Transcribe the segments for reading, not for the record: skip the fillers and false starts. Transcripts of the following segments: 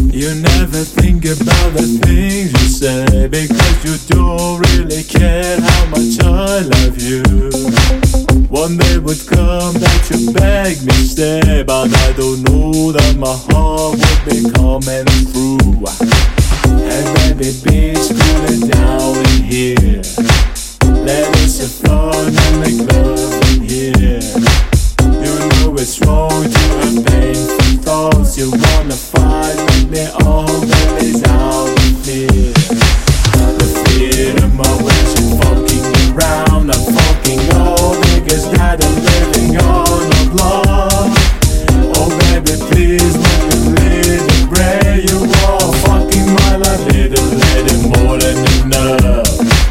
You never think about the things you say, because you don't really care how much I love you. One day would come that you beg me stay, but I don't know that my heart would be coming through. And baby, please cool it down in here. Let us have fun and make love in here. You know it's wrong to have painful thoughts. You wanna fight with me, all that is out of fear. The fear of my ways, you're fucking around. I'm fucking all niggas that are living on a block. Oh baby, please, when you live and pray, you are fucking my life, little more than enough.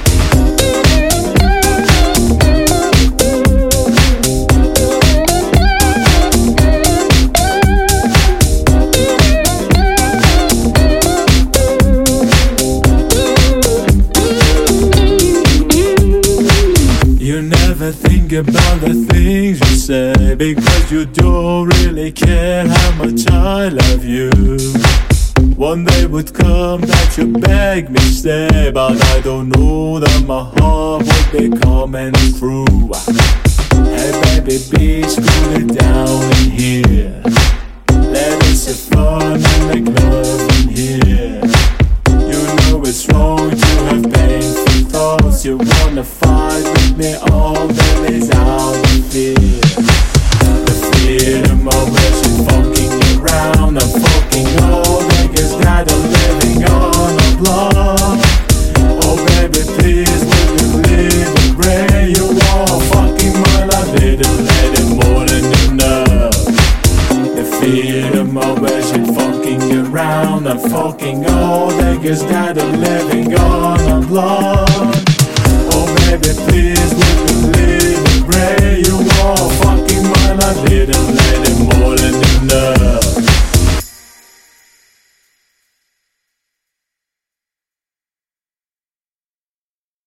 You never think about the things you say, because you don't really care how much I love you. One day would come that you beg me stay, but I don't know that my heart would be coming through. Hey baby, please cool it down in here. Let us have fun and make love in here. You know it's wrong to have painful thoughts. You wanna fight with me, all that is out of fear. The fear of my ways, you're fucking around. I'm fucking all niggas that are living on a block. Oh baby, please, will you live and pray? You are fucking my life, little more than enough. The fear of my ways, you're fucking around. I'm fucking all niggas that are living on a block.